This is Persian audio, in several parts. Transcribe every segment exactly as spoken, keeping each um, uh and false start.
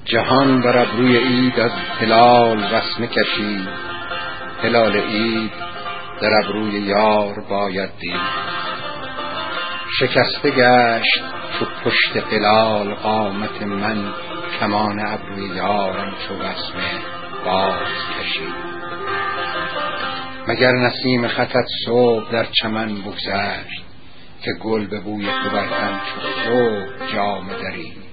جهان بر ابروی عید از هلال وسمه کشید، هلال عید در ابروی یار باید دید. شکسته گشت چو پشت هلال قامت من، کمان ابروی یارم چو وسمه باز کشید. مگر نسیم خطت صبح در چمن بگذشت، که گل به بوی تو بر تن چو صبح جامه درید.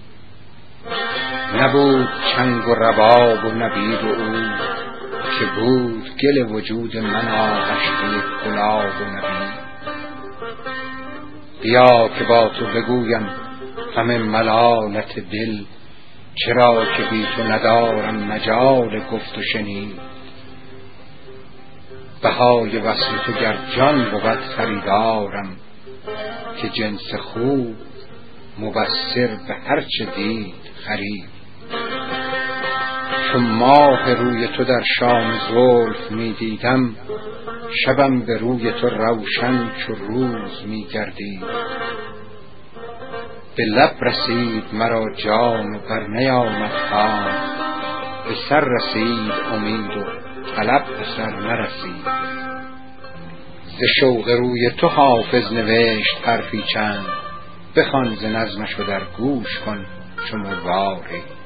نبود چنگ و رباب و نبید و عود، که بود گل وجود من آغشته گلاب و نبید. بیا که با تو بگویم غم ملالت دل، چرا که بی تو ندارم مجال گفت و شنید. بهای وصل تو گر جان بود خریدارم، که جنس خوب مبصر به هر چه دید خرید. چون ماه روی تو در شام زلف می دیدم، شبم به روی تو روشن چو روز می گردید. به لب رسید مرا جام بر نیامد خواب، به سر رسید امید و طلب به سر نرسید. ز شوق روی تو حافظ نوشت حرفی چند، بخوان ز نظمش و در گوش کن چو مرواری.